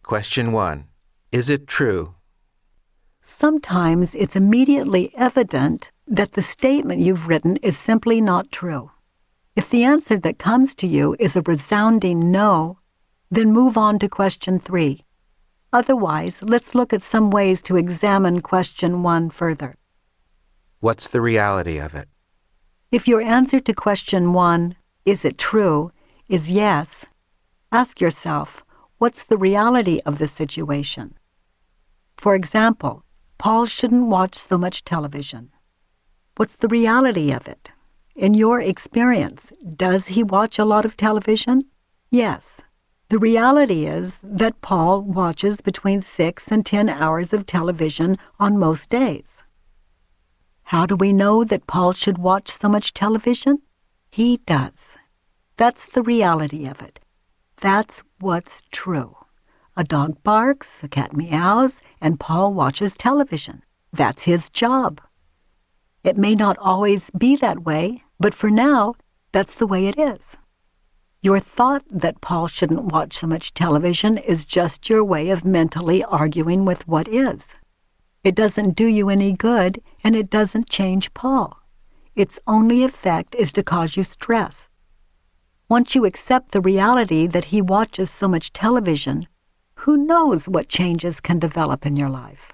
Question 1. Is it true? Sometimes it's immediately evident that the statement you've written is simply not true. If the answer that comes to you is a resounding no, then move on to question 3. Otherwise, let's look at some ways to examine question 1 further. What's the reality of it? If your answer to question 1, is it true, is yes, ask yourself, what's the reality of the situation? For example, Paul shouldn't watch so much television. What's the reality of it? In your experience, does he watch a lot of television? Yes. The reality is that Paul watches between 6 and 10 hours of television on most days. How do we know that Paul should watch so much television? He does. That's the reality of it. That's what's true. A dog barks, a cat meows, and Paul watches television. That's his job. It may not always be that way, but for now, that's the way it is. Your thought that Paul shouldn't watch so much television is just your way of mentally arguing with what is. It doesn't do you any good, and it doesn't change Paul. Its only effect is to cause you stress. Once you accept the reality that he watches so much television, who knows what changes can develop in your life?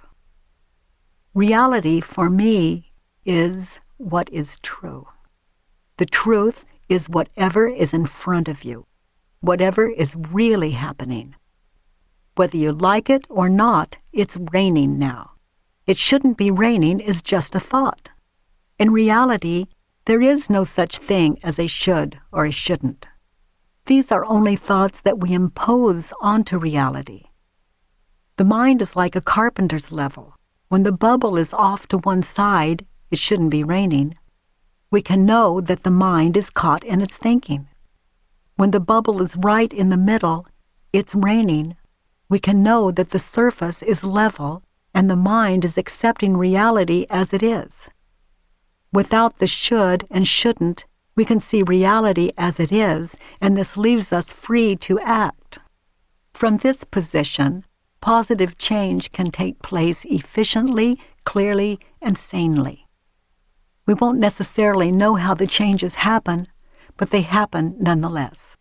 Reality, for me, is what is true. The truth is whatever is in front of you, whatever is really happening. Whether you like it or not, it's raining now. It shouldn't be raining is just a thought. In reality, there is no such thing as a should or a shouldn't. These are only thoughts that we impose onto reality. The mind is like a carpenter's level. When the bubble is off to one side, it shouldn't be raining. We can know that the mind is caught in its thinking. When the bubble is right in the middle, it's raining. We can know that the surface is level and the mind is accepting reality as it is. Without the should and shouldn't, we can see reality as it is, and this leaves us free to act. From this position, positive change can take place efficiently, clearly, and sanely. We won't necessarily know how the changes happen, but they happen nonetheless.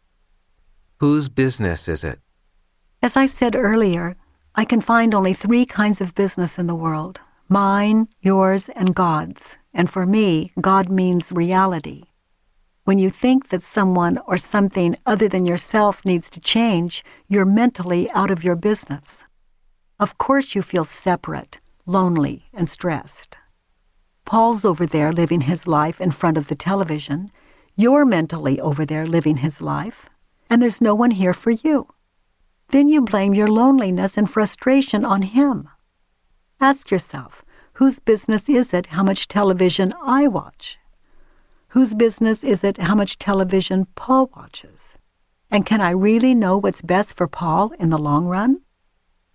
Whose business is it? As I said earlier, I can find only 3 kinds of business in the world: mine, yours, and God's. And for me, God means reality. When you think that someone or something other than yourself needs to change, you're mentally out of your business. Of course you feel separate, lonely, and stressed. Paul's over there living his life in front of the television. You're mentally over there living his life, and there's no one here for you. Then you blame your loneliness and frustration on him. Ask yourself, whose business is it how much television I watch? Whose business is it how much television Paul watches? And can I really know what's best for Paul in the long run?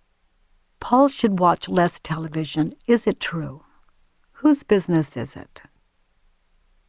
Paul should watch less television. Is it true? Whose business is it?